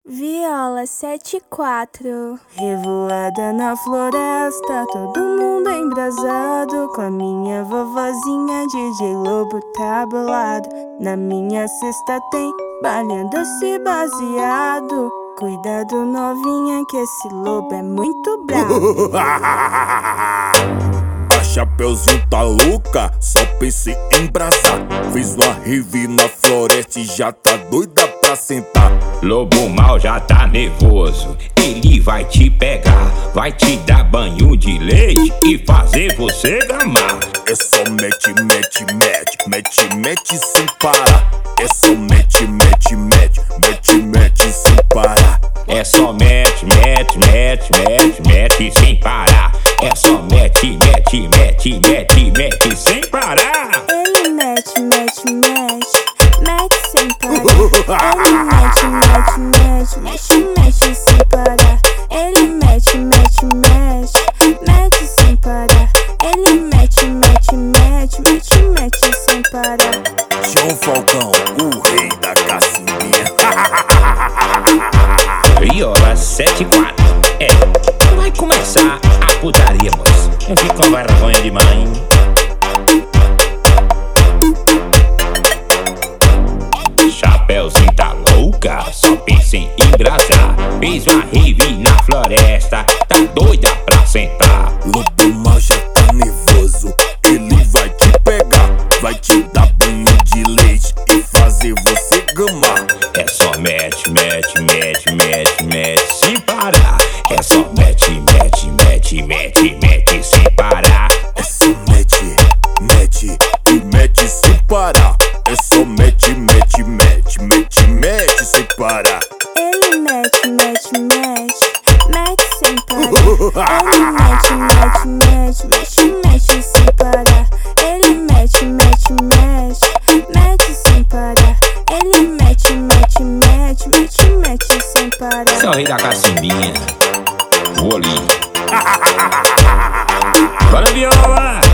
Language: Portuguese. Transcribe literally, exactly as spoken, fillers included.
Viola sete e quatro. Revoada na floresta, todo mundo embrasado, com a minha vovozinha D J Lobo tá bolado. Na minha cesta tem balinha doce baseado. Cuidado novinha que esse lobo é muito bravo. A Chapeuzinho tá louca, só pensei em embrasar. Fiz uma rave na floresta e já tá doida pra sentar. Lobo mal já tá nervoso, ele vai te pegar, vai te dar banho de leite e fazer você gamar. É só mete, mete, mete, mete, mete sem parar. É só mete, mete, mete, mete, mete sem parar. É só mete, mete, mete, mete, mete sem parar. É só mete, mete, mete, mete, mete sem parar. Ele mete, mete, mete, mete sem parar. Ele mete, mete, mete, mete, mete sem parar. Ele mete, mete, mete, mete sem parar. Ele mete, mete, mete, mete, mete sem parar. João Falcão, o rei da cacimbinha. Viola sete e quatro. É, vai começar a putaria, moço. Eu fico com vergonha de mãe. Chapeuzinho tá louca, só pensa em embrasar. Fez uma rave na floresta, tá doida pra sentar. Lobo mal já tá nervoso, ele vai te pegar, vai te dar banho de leite e fazer você gamar. É só mete, mete, mete, mete, mete sem parar. É só mete, mete, mete, mete, mete sem parar. É só mete, mete e mete sem parar. É só mete, mete, mete, mete, mete sem parar. Ele mete, mete, mete, mete sem parar. Ele mete, mete, mete, mete, mete sem parar. Ele mete, mete, mete, mete sem parar. Ele mete, mete, mete, mete, mete sem parar. Esse é o rei da cacimbinha. Vou ali. Bora, Viola!